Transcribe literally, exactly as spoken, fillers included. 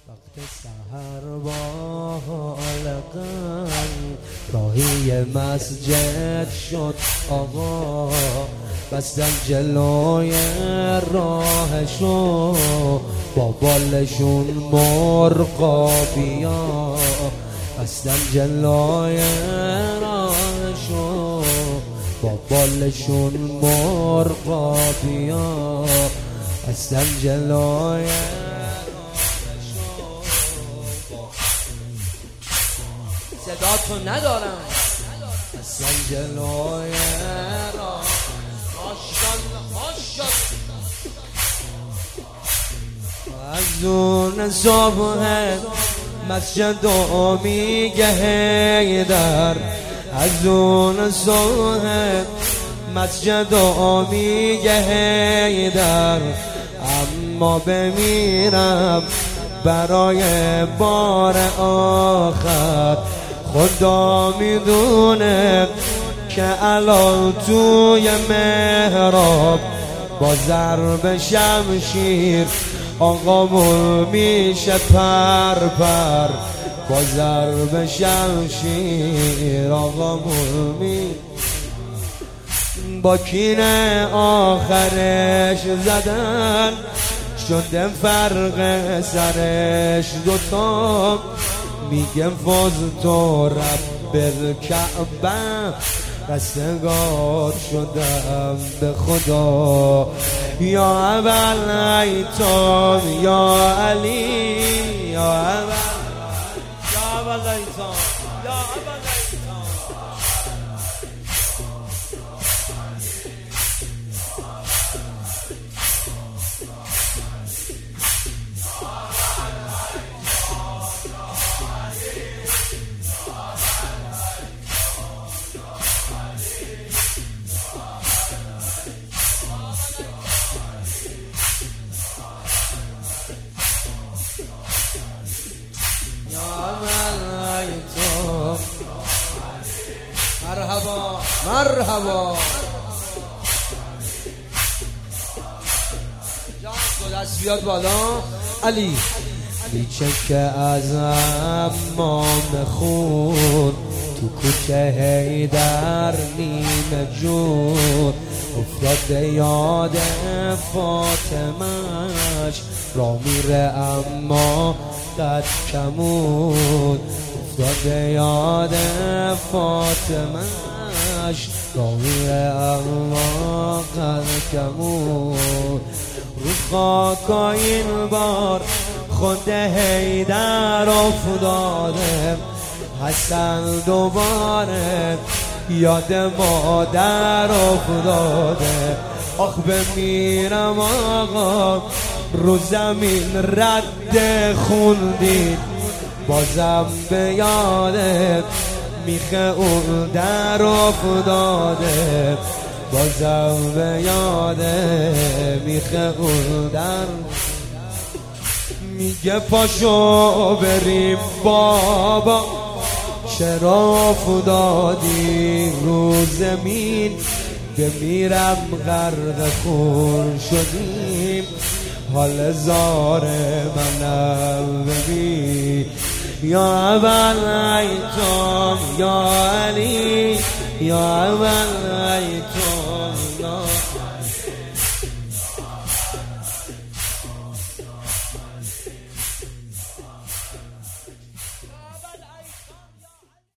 وقت سحر با حالقم راهی مسجد شد آقا، بستن جلوی راهشو با بالشون مرغابیا، بستن جلوی راهشو با بالشون مرغابیا، بستن جلوی صداتو ندارم اصلا جلوی را ماشالله ماشالله. از اون صبح مسجد و میگه هیدر، از اون صبح مسجد و میگه هیدر، اما بمیرم برای بار آخر. خدا میدونه که الان توی محراب با ضرب شمشیر آقامون میشه پر پر، با ضرب شمشیر آقامون می با کینه آخرش زدن، شده فرق سرش دوتا، میگم فاز تو رب الکعبه، رستگار شدم به خدا. یا اول ایتام یا علی، یا اول یا اول ایتام یا اول ایتام. مرحبا مرحبا. جان دو دست بیاد بالا. علی میچه که از امام خون تو کوچه هیدر نیمه جون افتاده یاد فاطمهش، را میره اما قد کمون، افتاده یاد فاطمهش، را میره اما قد کمون. رو خاک این بار خود هیدر افتاده، حسن دوباره یاد مادر افتاده. آخ بمیرم آقا رو زمین رد خوندید، بازم به یادت میخه اون در افتاده، بازم به یادت میخه اون در. میگه پاشو بریم بابا، چرا افتادی رو زمین، بمیرم غرق خون شدیم، حال زار منم ببین. یا اول ایتام یا علی، یا اول ایتام